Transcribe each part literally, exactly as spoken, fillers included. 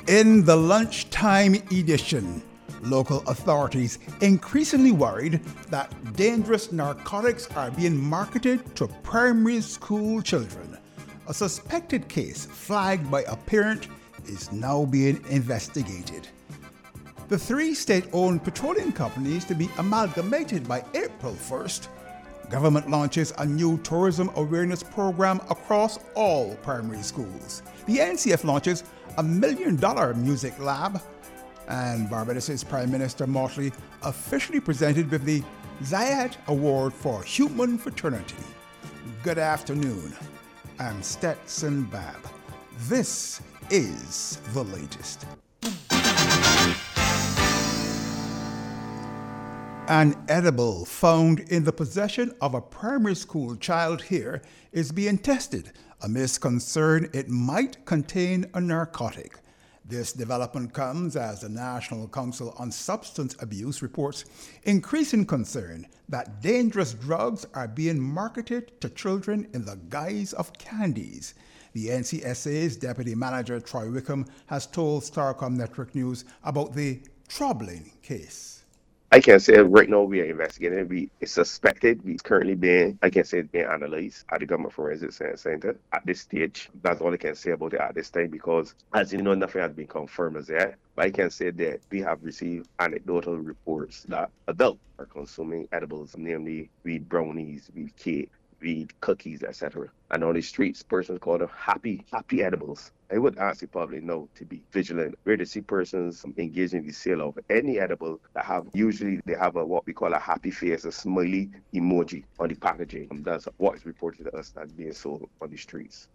In the lunchtime edition, local authorities increasingly worried that dangerous narcotics are being marketed to primary school children. A suspected case flagged by a parent is now being investigated. The three state-owned petroleum companies to be amalgamated by April first. Government launches a new tourism awareness program across all primary schools. The N C F launches a million dollar music lab. And Barbados' Prime Minister Motley officially presented with the Zayed Award for Human Fraternity. Good afternoon. I'm Stetson Babb. This is the latest. An edible found in the possession of a primary school child here is being tested amidst concern it might contain a narcotic. This development comes as the National Council on Substance Abuse reports increasing concern that dangerous drugs are being marketed to children in the guise of candies. The N C S A's Deputy Manager Troy Wickham has told Starcom Network News about the troubling case. I can say right now we are investigating. We it's suspected. It's currently being, I can say, it's being analyzed at the Government Forensic Center at this stage. That's all I can say about it at this time because, as you know, nothing has been confirmed as yet. But I can say that we have received anecdotal reports that adults are consuming edibles, namely weed brownies, weed cake, weed cookies, et cetera. And on the streets, persons call them happy, happy edibles. I would ask the public now to be vigilant where they see persons engaging in the sale of any edible that have, usually they have a what we call a happy face, a smiley emoji on the packaging. And that's what is reported to us that's being sold on the streets.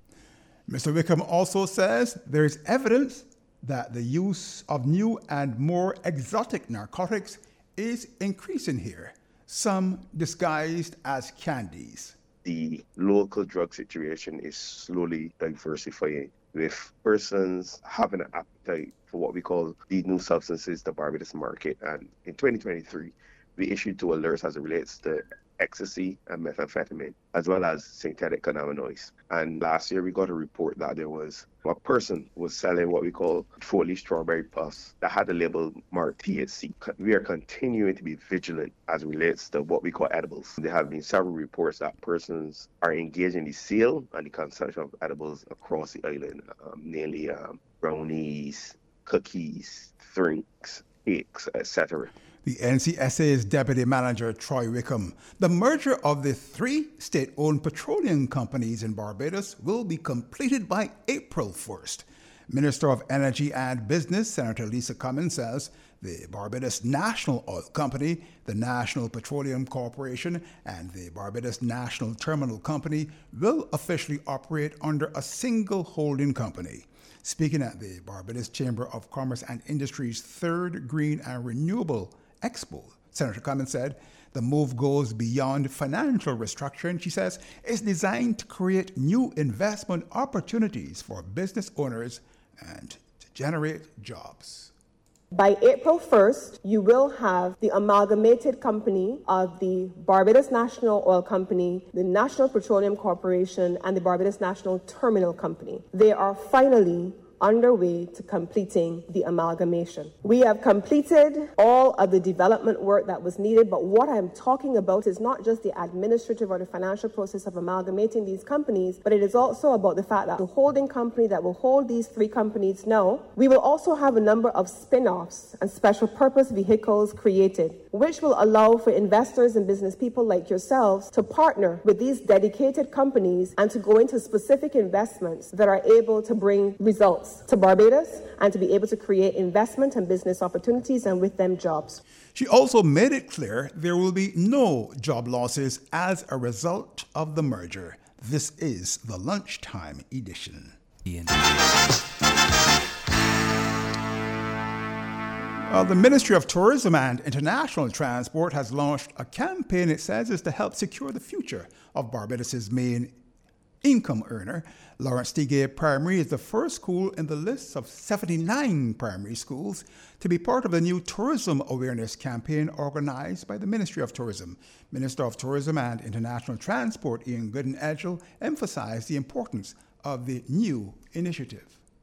Mister Wickham also says there is evidence that the use of new and more exotic narcotics is increasing here, some disguised as candies. The local drug situation is slowly diversifying, with persons having an appetite for what we call these new substances, the Barbados market. And in twenty twenty-three, we issued two alerts as it relates to ecstasy and methamphetamine, as well as synthetic cannabinoids. And last year, we got a report that there was a person was selling what we call four-leaf strawberry puffs that had the label marked T H C. We are continuing to be vigilant as it relates to what we call edibles. There have been several reports that persons are engaged in the sale and the consumption of edibles across the island, um, namely um, brownies, cookies, drinks, cakes, et cetera. The N C S A's Deputy Manager Troy Wickham. The merger of the three state-owned petroleum companies in Barbados will be completed by April first. Minister of Energy and Business, Senator Lisa Cummins, says the Barbados National Oil Company, the National Petroleum Corporation, and the Barbados National Terminal Company will officially operate under a single holding company. Speaking at the Barbados Chamber of Commerce and Industry's third Green and Renewable Expo, Senator Cummins said the move goes beyond financial restructuring. She says it's designed to create new investment opportunities for business owners and to generate jobs. By April first, you will have the amalgamated company of the Barbados National Oil Company, the National Petroleum Corporation, and the Barbados National Terminal Company. They are finally underway to completing the amalgamation. We have completed all of the development work that was needed, but what I'm talking about is not just the administrative or the financial process of amalgamating these companies, but it is also about the fact that the holding company that will hold these three companies now, we will also have a number of spin-offs and special purpose vehicles created, which will allow for investors and business people like yourselves to partner with these dedicated companies and to go into specific investments that are able to bring results to Barbados and to be able to create investment and business opportunities and with them jobs. She also made it clear there will be no job losses as a result of the merger. This is the lunchtime edition. Ian. Uh, the Ministry of Tourism and International Transport has launched a campaign it says is to help secure the future of Barbados' main income earner. Lawrence T. Gay Primary is the first school in the list of seventy-nine primary schools to be part of the new tourism awareness campaign organized by the Ministry of Tourism. Minister of Tourism and International Transport Ian Gooden-Edgell emphasized the importance of the new initiative.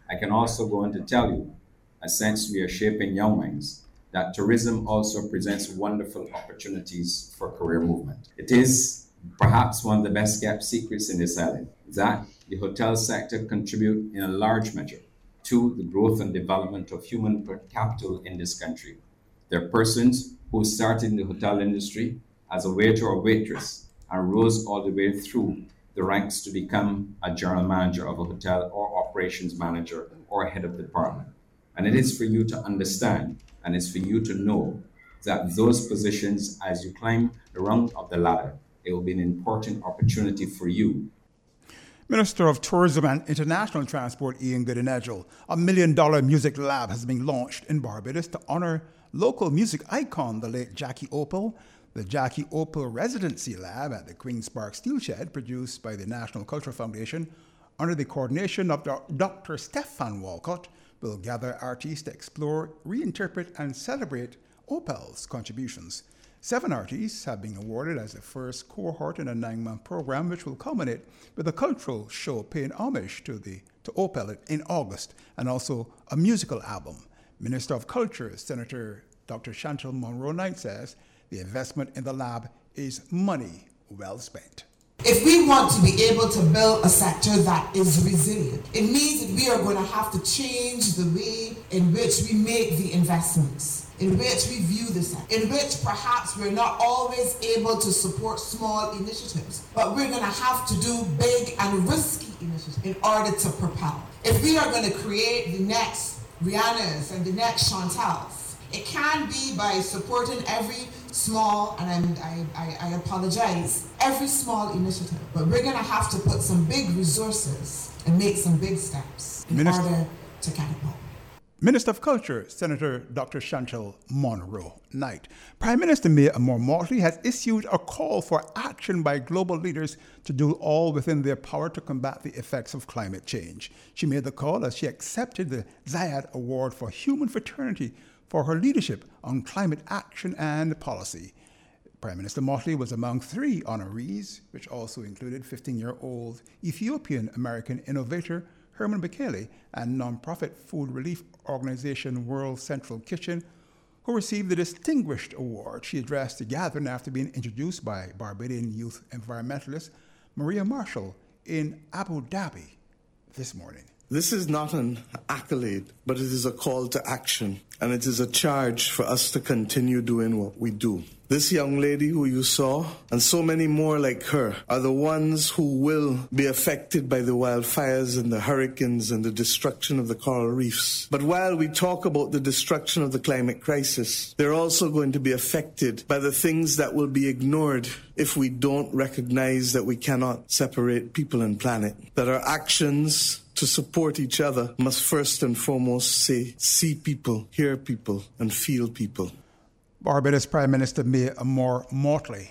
I can also go on to tell you, as since we are shaping young minds, that tourism also presents wonderful opportunities for career movement. It is perhaps one of the best kept secrets in this island that the hotel sector contribute in a large measure to the growth and development of human capital in this country. There are persons who started in the hotel industry as a waiter or waitress and rose all the way through the ranks to become a general manager of a hotel or operations manager or head of department. And it is for you to understand and it's for you to know that those positions, as you climb the rung of the ladder, it will be an important opportunity for you. Minister of Tourism and International Transport Ian Goodenough, a million-dollar music lab has been launched in Barbados to honour local music icon, the late Jackie Opel. The Jackie Opel Residency Lab at the Queen's Park Steel Shed, produced by the National Cultural Foundation, under the coordination of Doctor Stefan Walcott, will gather artists to explore, reinterpret and celebrate Opel's contributions. Seven artists have been awarded as the first cohort in a nine-month program, which will culminate with a cultural show paying homage to the to Opel in August, and also a musical album. Minister of Culture, Senator Doctor Chantal Monroe-Knight, says the investment in the lab is money well spent. If we want to be able to build a sector that is resilient, it means that we are going to have to change the way in which we make the investments, in which we view the sector, in which perhaps we're not always able to support small initiatives, but we're going to have to do big and risky initiatives in order to propel. If we are going to create the next Rihanna's and the next Chantal's, it can be by supporting every small, and I, I, I apologize, every small initiative. But we're going to have to put some big resources and make some big steps in Minister, order to catapult. Minister of Culture, Senator Doctor Chantal Monroe-Knight. Prime Minister Mia Moore-Motley has issued a call for action by global leaders to do all within their power to combat the effects of climate change. She made the call as she accepted the Zayed Award for Human Fraternity for her leadership on climate action and policy. Prime Minister Motley was among three honorees, which also included fifteen-year-old Ethiopian-American innovator Herman Bekele and nonprofit food relief organization World Central Kitchen, who received the Distinguished Award. She addressed the gathering after being introduced by Barbadian youth environmentalist Maria Marshall in Abu Dhabi this morning. This is not an accolade, but it is a call to action, and it is a charge for us to continue doing what we do. This young lady who you saw, and so many more like her, are the ones who will be affected by the wildfires and the hurricanes and the destruction of the coral reefs. But while we talk about the destruction of the climate crisis, they're also going to be affected by the things that will be ignored if we don't recognize that we cannot separate people and planet, that our actions to support each other must first and foremost say, see people, hear people, and feel people. Barbados Prime Minister Mia Moore-Motley.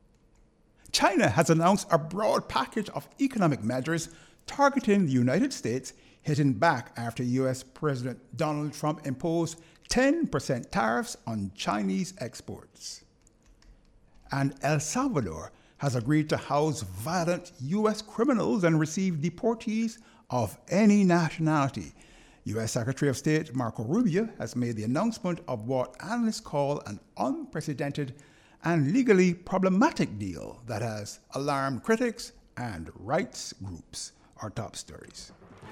China has announced a broad package of economic measures targeting the United States, hitting back after U S President Donald Trump imposed ten percent tariffs on Chinese exports. And El Salvador has agreed to house violent U S criminals and receive deportees of any nationality. U S Secretary of State Marco Rubio has made the announcement of what analysts call an unprecedented and legally problematic deal that has alarmed critics and rights groups. Our top stories.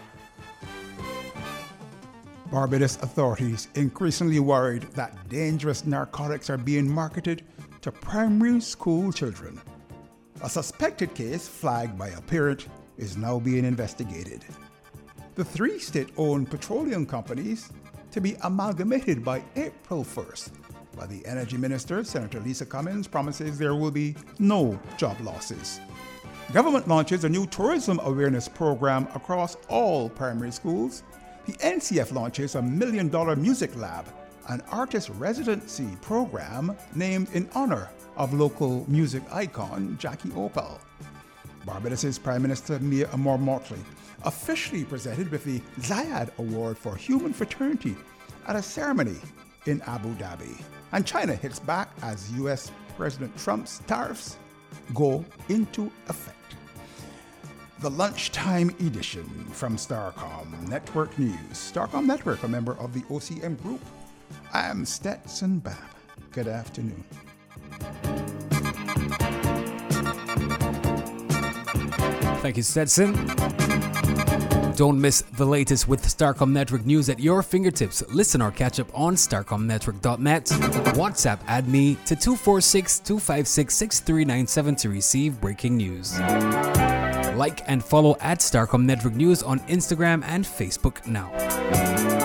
Barbados authorities increasingly worried that dangerous narcotics are being marketed to primary school children. A suspected case flagged by a parent is now being investigated. The three state-owned petroleum companies to be amalgamated by April first, while the Energy Minister, Senator Lisa Cummins, promises there will be no job losses. Government launches a new tourism awareness program across all primary schools. The N C F launches a million-dollar music lab, an artist residency program named in honor of local music icon Jackie Opel. Barbados' Prime Minister Mia Moore-Motley officially presented with the Zayed Award for Human Fraternity at a ceremony in Abu Dhabi. And China hits back as U S President Trump's tariffs go into effect. the lunchtime edition from Starcom Network News. Starcom Network, a member of the O C M Group. I'm Stetson Bab. Good afternoon. Thank you, Stetson. Don't miss the latest with Starcom Network news at your fingertips. Listen or catch up on starcom network dot net. WhatsApp add me to two four six, two five six, six three nine seven to receive breaking news. Like and follow at Starcom Network News on Instagram and Facebook now.